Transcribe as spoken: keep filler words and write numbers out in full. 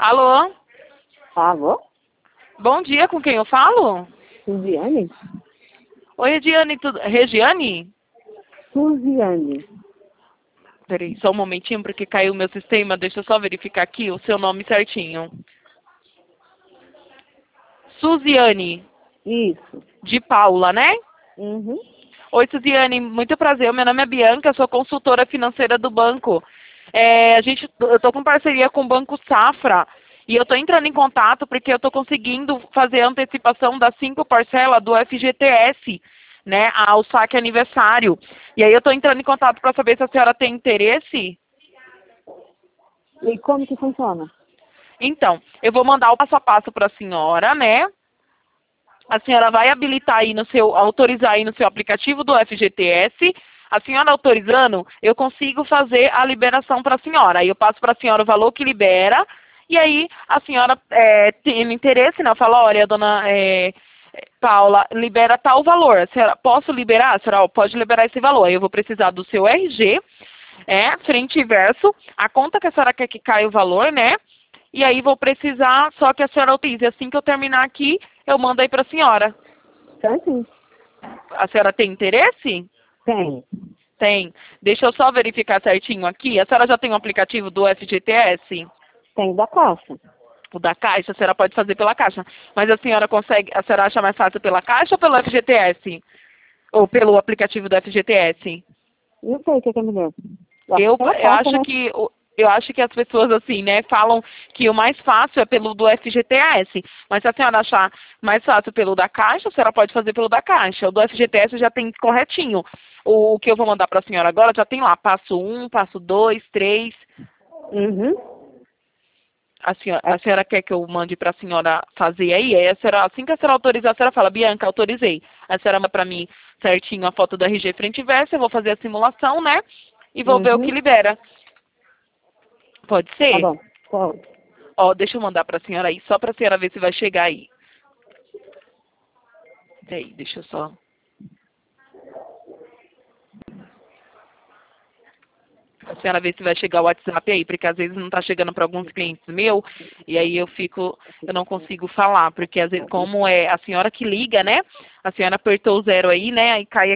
Alô? Alô? Bom dia, com quem eu falo? Suziane? Oi, Regiane, tudo... Regiane? Suziane. Peraí, só um momentinho, porque caiu o meu sistema. Deixa eu só verificar aqui o seu nome certinho. Suziane, Isso. de Paula, né? Uhum. Oi, Suziane, muito prazer. Meu nome é Bianca, sou consultora financeira do banco. É, a gente, eu estou com parceria com o Banco Safra e eu estou entrando em contato porque eu estou conseguindo fazer a antecipação das cinco parcelas do F G T S, né, ao saque aniversário. E aí eu estou entrando em contato para saber se a senhora tem interesse. E como que funciona? Então, eu vou mandar o passo a passo para a senhora, né? A senhora vai habilitar aí no seu, autorizar aí no seu aplicativo do F G T S. A senhora autorizando, eu consigo fazer a liberação para a senhora. Aí eu passo para a senhora o valor que libera. E aí a senhora é, tem interesse, né? Eu falo, olha, dona é, Paula, libera tal valor. A senhora, posso liberar? A senhora pode liberar esse valor. Aí eu vou precisar do seu R G, é, frente e verso, a conta que a senhora quer que caia o valor, né? E aí vou precisar, só que a senhora autorize. Assim que eu terminar aqui, eu mando aí para a senhora. Certo? A senhora tem interesse? Tem. Tem. Deixa eu só verificar certinho aqui. A senhora já tem um aplicativo do F G T S? Tem da caixa. O da Caixa, a senhora pode fazer pela Caixa. Mas a senhora consegue, a senhora acha mais fácil pela Caixa ou pelo F G T S? Ou pelo aplicativo do F G T S? Não sei o que é melhor. Eu, Pela eu caixa, acho né? que o- eu acho que as pessoas assim, né, falam que o mais fácil é pelo do F G T S. Mas se a senhora achar mais fácil pelo da Caixa, a senhora pode fazer pelo da Caixa. O do F G T S já tem corretinho. O que eu vou mandar para a senhora agora já tem lá, passo um, passo dois, três. Uhum. A senhora, a senhora quer que eu mande para a senhora fazer aí? Aí a senhora, assim que a senhora autorizar, a senhora fala, Bianca, autorizei. A senhora manda para mim certinho a foto do R G frente e verso, eu vou fazer a simulação, né? E vou ver o que Uhum. libera. Pode Tá ser? bom. Pode. Ó, deixa eu mandar para a senhora aí, só para a senhora ver se vai chegar aí. Peraí, deixa eu só... A senhora ver se vai chegar o WhatsApp aí, porque às vezes não está chegando para alguns clientes meus, e aí eu fico, eu não consigo falar, porque às vezes, como é a senhora que liga, né? A senhora apertou o zero aí, né? Aí cai